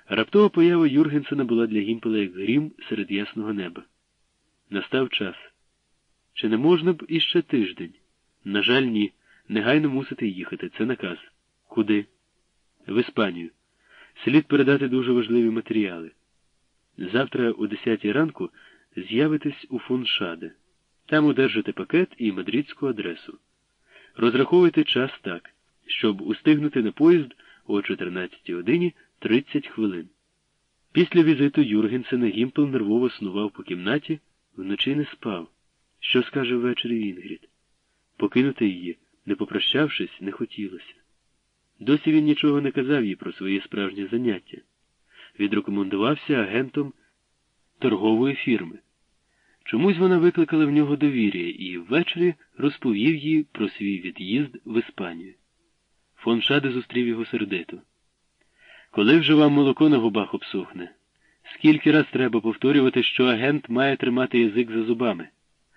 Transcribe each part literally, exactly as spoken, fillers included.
Раптова поява Юргенсена була для Гімпела як грім серед ясного неба. Настав час. Чи не можна б іще тиждень? На жаль, ні. Негайно мусите їхати. Це наказ. Куди? В Іспанію. Слід передати дуже важливі матеріали. Завтра о десятій ранку з'явитесь у фон Шаде. Там одержите пакет і мадридську адресу. Розраховуйте час так, щоб устигнути на поїзд о чотирнадцятій годині тридцять хвилин. Після візиту Юргенсена Гімпел нервово снував по кімнаті, вночі не спав. Що скаже ввечері Інгрід? Покинути її, не попрощавшись, не хотілося. Досі він нічого не казав їй про своє справжнє заняття. Відрекомендувався агентом торгової фірми. Чомусь вона викликала в нього довір'я і ввечері розповів їй про свій від'їзд в Іспанію. Фон Шаде зустрів його сердито. Коли вже вам молоко на губах обсохне? Скільки раз треба повторювати, що агент має тримати язик за зубами?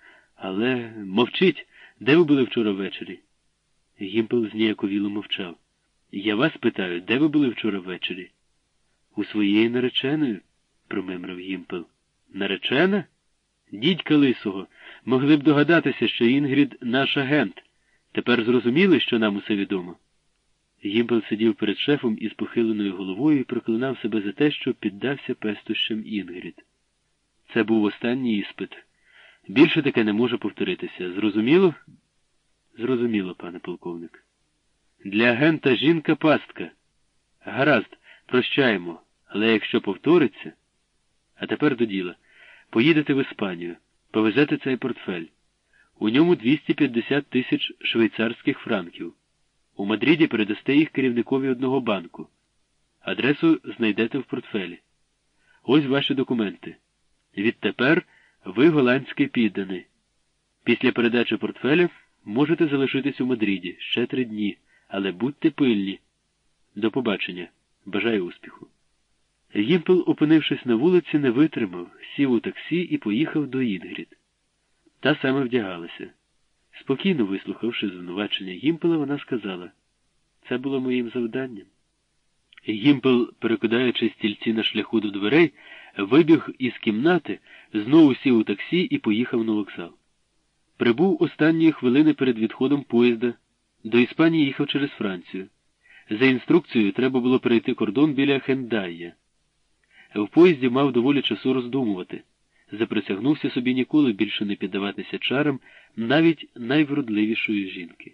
Але мовчіть, де ви були вчора ввечері? Гімпел зніяковіло мовчав. Я вас питаю, де ви були вчора ввечері? У своєї нареченої, промимрив Гімпел. Наречена? Дідька лисого, могли б догадатися, що Інгрід наш агент. Тепер зрозуміли, що нам усе відомо? Гімпел сидів перед шефом із похиленою головою і проклинав себе за те, що піддався пестощам Інгрід. Це був останній іспит. Більше таке не може повторитися. Зрозуміло? Зрозуміло, пане полковник. Для агента жінка пастка. Гаразд, прощаємо, але якщо повториться... А тепер до діла. Поїдете в Іспанію, повезете цей портфель. У ньому двісті п'ятдесят тисяч швейцарських франків. У Мадриді передасте їх керівникові одного банку. Адресу знайдете в портфелі. Ось ваші документи. Відтепер ви голландський підданий. Після передачі портфеля можете залишитись у Мадриді ще три дні, але будьте пильні. До побачення. Бажаю успіху. Гімпел, опинившись на вулиці, не витримав, сів у таксі і поїхав до Інгрід. Та саме вдягалася. Спокійно вислухавши звинувачення Гімпела, вона сказала, «Це було моїм завданням». Гімпел, перекидаючи стільці на шляху до дверей, вибіг із кімнати, знову сів у таксі і поїхав на вокзал. Прибув останні хвилини перед відходом поїзда. До Іспанії їхав через Францію. За інструкцією треба було перейти кордон біля Хендайя. В поїзді мав доволі часу роздумувати. Заприсягнувся собі ніколи більше не піддаватися чарам навіть найвродливішої жінки.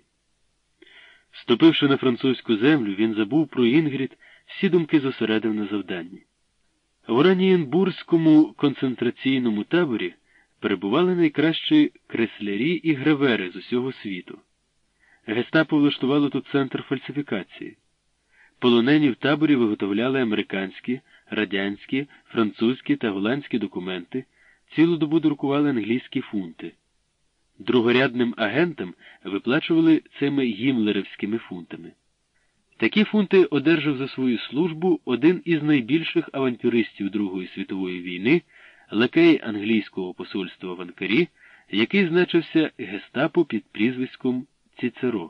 Вступивши на французьку землю, він забув про Інгрід, всі думки зосередив на завданні. В Оранієнбурзькому концентраційному таборі перебували найкращі креслярі і гравери з усього світу. Гестапо влаштувало тут центр фальсифікації. Полонені в таборі виготовляли американські, радянські, французькі та голландські документи, цілу добу друкували англійські фунти. Другорядним агентам виплачували цими гімлерівськими фунтами. Такі фунти одержав за свою службу один із найбільших авантюристів Другої світової війни, лакей англійського посольства в Анкарі, який значився гестапо під прізвиськом Цицеро.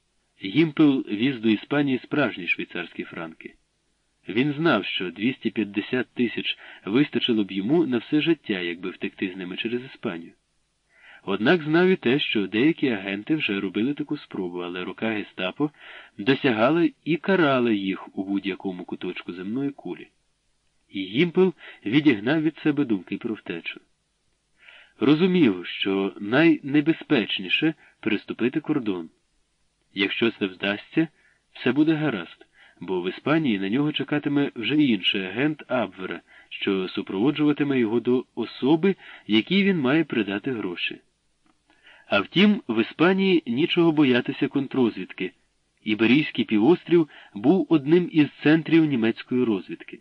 Гімпел віз до Іспанії справжні швейцарські франки. Він знав, що двісті п'ятдесят тисяч вистачило б йому на все життя, якби втекти з ними через Іспанію. Однак знав і те, що деякі агенти вже робили таку спробу, але рука гестапо досягала і карала їх у будь-якому куточку земної кулі. І Гімпел відігнав від себе думки про втечу. Розумів, що найнебезпечніше переступити кордон. Якщо це вдасться, все буде гаразд, бо в Іспанії на нього чекатиме вже інший агент Абвера, що супроводжуватиме його до особи, якій він має придати гроші. А втім, в Іспанії нічого боятися контррозвідки. Іберійський півострів був одним із центрів німецької розвідки.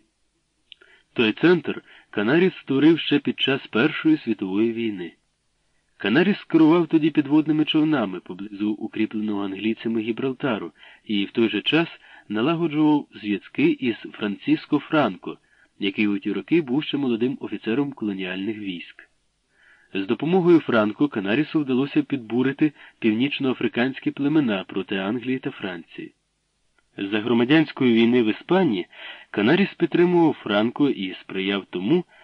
Той центр Канаріс створив ще під час Першої світової війни. Канаріс керував тоді підводними човнами поблизу укріпленого англійцями Гібралтару і в той же час налагоджував зв'язки із Франциско Франко, який у ті роки був ще молодим офіцером колоніальних військ. З допомогою Франко Канарісу вдалося підбурити північноафриканські племена проти Англії та Франції. За громадянської війни в Іспанії Канаріс підтримував Франко і сприяв тому,